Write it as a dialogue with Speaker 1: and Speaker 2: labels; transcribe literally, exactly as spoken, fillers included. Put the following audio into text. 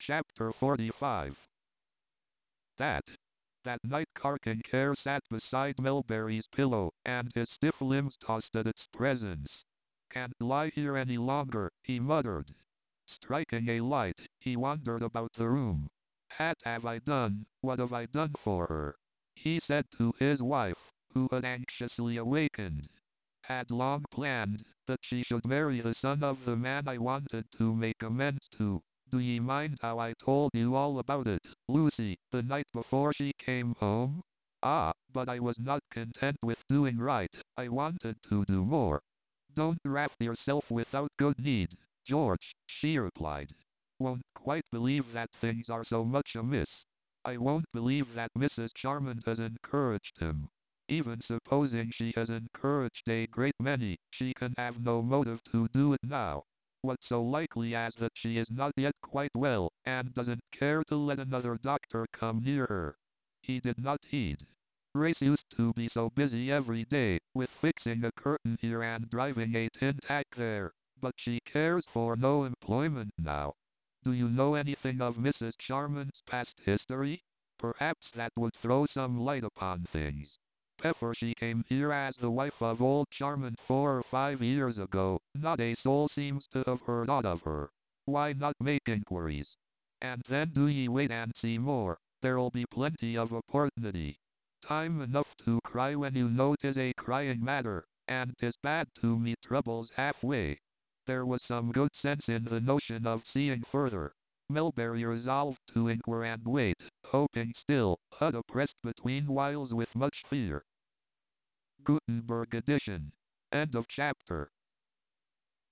Speaker 1: Chapter forty-five. That that night Carcan Care sat beside Melberry's pillow, and his stiff limbs tossed at its presence. "Can't lie here any longer," he muttered. Striking a light, he wandered about the room. "What have I done? What have I done for her?" he said to his wife, who had anxiously awakened. "Had long planned that she should marry the son of the man I wanted to make amends to. Do ye mind how I told you all about it, Lucy, the night before she came home? Ah, but I was not content with doing right, I wanted to do more." "Don't wrath yourself without good need, George," she replied. "Won't quite believe that things are so much amiss. I won't believe that Missus Charmant has encouraged him. Even supposing she has encouraged a great many, she can have no motive to do it now. What's so likely as that she is not yet quite well, and doesn't care to let another doctor come near her?" He did not heed. "Grace used to be so busy every day, with fixing a curtain here and driving a tin tack there, but she cares for no employment now. Do you know anything of Missus Charmant's past history? Perhaps that would throw some light upon things. Before she came here as the wife of old Charmant four or five years ago, not a soul seems to have heard aught of her. Why not make inquiries? And then do ye wait and see more. There'll be plenty of opportunity. Time enough to cry when you know 'tis a crying matter, and 'tis bad to meet troubles halfway." There was some good sense in the notion of seeing further. Melberry resolved to inquire and wait, hoping still, but oppressed between whiles with much fear. Gutenberg edition. End of chapter.